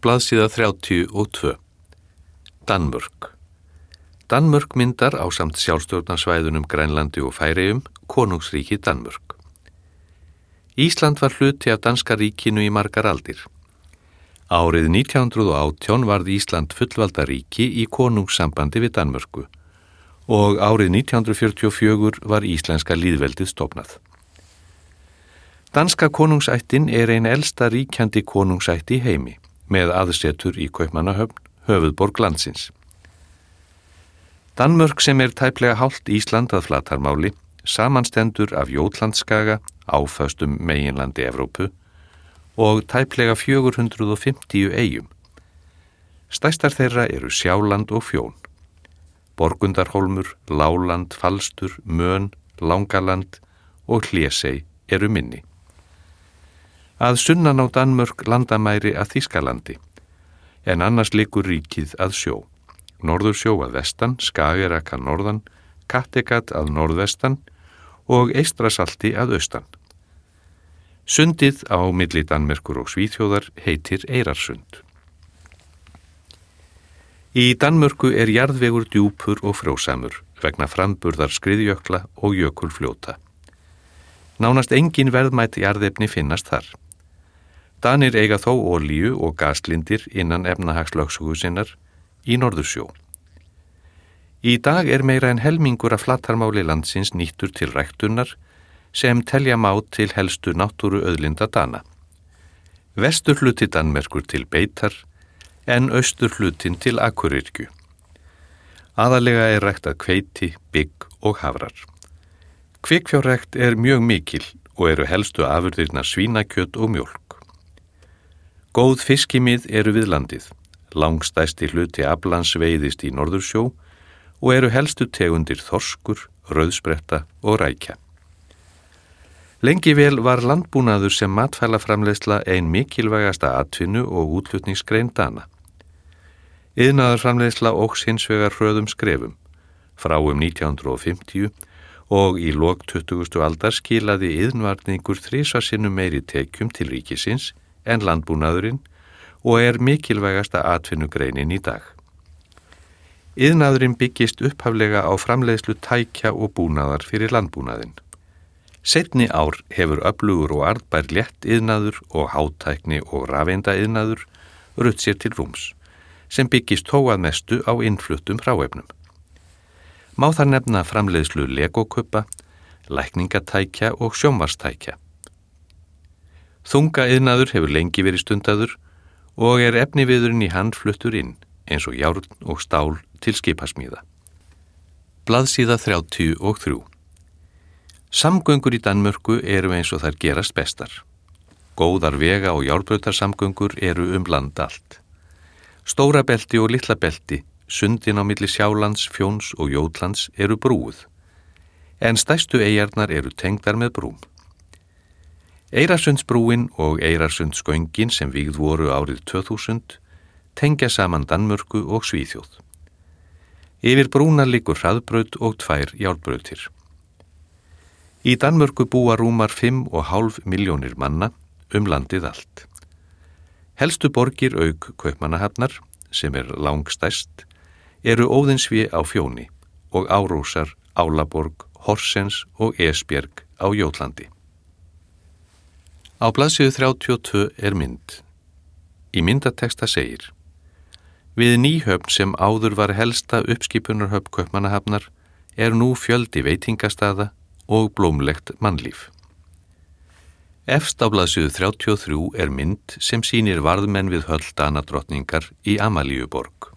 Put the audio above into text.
Blaðsíða 32. Danmörk. Danmörk myndar ásamt sjálfstjórnarsvæðunum Grænlandi og Færeyjum konungsríki Danmörk. Ísland var hluti af danska ríkinu í margar aldir. Árið 1918 varð Ísland fullvalda ríki í konungssambandi við Danmörku og árið 1944 var íslenska lýðveldið stofnað. Danska konungsættin er ein elsta ríkjandi konungsætti í heimi, með aðsetur í Kaupmannahöfn, höfuðborg landsins. Danmörk, sem er tæplega hálft Ísland að flatarmáli, samanstendur af Jótlandsskaga, áföstum meginlandi Evrópu, og tæplega 450 eyjum. Stærstar þeirra eru Sjáland og Fjón. Borgundarhólmur, Láland, Falstur, Mön, Langaland og Hlésey eru minni. Að sunnan á Danmörk landamæri að Þýskalandi, en annars liggur ríkið að sjó. Norðursjó að vestan, Skagerrak að norðan, Kattegat að norðvestan og Eystrasalti að austan. Sundið á milli Danmerkur og Svíþjóðar heitir Eyrarsund. Í Danmörku er jarðvegur djúpur og frjósamur vegna framburðar skriðjökla og jökulfljóta. Nánast engin verðmætt jarðefni finnast þar. Danir eiga þó olíu og gaslindir innan efnahagslögsögu sinnar í Norðursjó. Í dag er meira en helmingur af flatarmáli landsins nýttur til ræktunar sem telja má til helstu náttúruauðlinda Dana. Vesturhluti Danmerkur til beitar en austurhlutin til akuryrkju. Aðalega er ræktað hveiti, bygg og hafrar. Kvikfjárrækt er mjög mikil og eru helstu afurðirnar svínakjöt og mjólk. Góð fiskimið eru við landið. Langstæsti hluti aflans veiðist í Norðursjó og eru helstu tegundir þorskur, rauðspretta og rækja. Lengi vel var landbúnaður sem matfælaframleiðsla ein mikilvægasta atvinnu og útflutningsgrein Dana. Iðnaðarframleiðsla óx hins vegar hröðum skrefum. Frá 1950 og í lok 20. aldar skilaði iðnvarningur 3 sinnum meiri tekjum til ríkisins en landbúnaðurinn og er mikilvægasta atvinnugreinin í dag. Iðnaðurinn byggist upphaflega á framleiðslu tækja og búnaðar fyrir landbúnaðinn. Seinni ár hefur öflugur og arðbær létt iðnaður og hátækni og rafeindaiðnaður rutt sér til rúms, sem byggist þó að mestu á innfluttum hráefnum. Má þar nefna framleiðslu legokubba, lækningatækja og sjónvarstækja. Þungaiðnaður hefur lengi verið stundaður og er efniviðurinn í hann fluttur inn, eins og járn og stál til skipasmíða. Blaðsíða 33. Samgöngur í Danmörku eru eins og þær gerast bestar. Góðar vega- og járnbrautarsamgöngur eru land allt. Stóra belti og litla belti, sundin á milli Sjálands, Fjóns og Jótlands eru brúuð, en stærstu eyjarnar eru tengdar með brúm. Eyrarsundsbrúin og Eyrarsundsgöngin sem vígð voru árið 2000 tengja saman Danmörku og Svíþjóð. Yfir brúna liggur hraðbraut og 2 járnbrautir. Í Danmörku búa rúmar 5,5 milljónir manna landið allt. Helstu borgir auk Kaupmannahafnar, sem er langstærst, eru Óðinsvé á Fjóni og Árósar, Álaborg, Horsens og Esbjerg á Jótlandi. Á blaðsíðu 32 er mynd. Í myndateksta segir: Við Nýhöfn, sem áður var helsta uppskipunarhöfn Kaupmannahafnar, er nú fjöldi veitingastaða og blómlegt mannlíf. Efst á blaðsíðu 33 er mynd sem sýnir varðmenn við höll Danadrottningar í Amalíuborg.